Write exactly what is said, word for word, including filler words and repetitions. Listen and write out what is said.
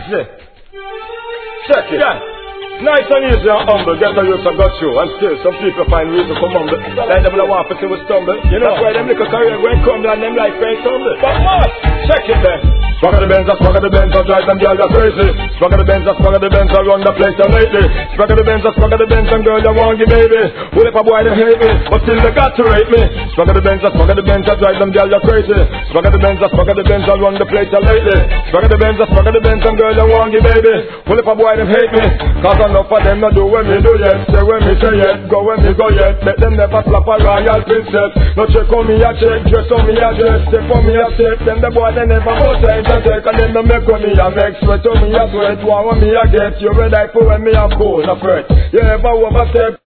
Easy. Check it. Yeah. Nice and easy and humble, get a youth and got you. And still, some people find reason for mumble. Like them that want to see we stumble. You know, that's why them little career going crumble and them life very tumble. But what? Check it then. Swag of the Benz, swag of the Benz, I drive them girls are crazy. Swag of the Benz, swag of the Benz, I run the place down lately. Swag of the Benz, swag of the Benz, and girls I want you baby. Well if a boy they hate me, but still they got to rate me. Swag of the Benz, swag of the Benz, I drive them girls are crazy. Swag of the Benz, swag of the Benz, I run the place down lately. Swag of the Benz, swag of the Benz, and girls I want you baby. Well if a boy they hate me, cause enough of them not do when me do yet. Say when me say yet, go when me go yet. Let them never slap a royal princess. No check on me a check, dress on me a dress. Step on me a step, them the boy they never go change and take. And them no make on me a vex, sweat on me a sweat. What want me a get, you ready for when me a cool, no fret. You ever overstep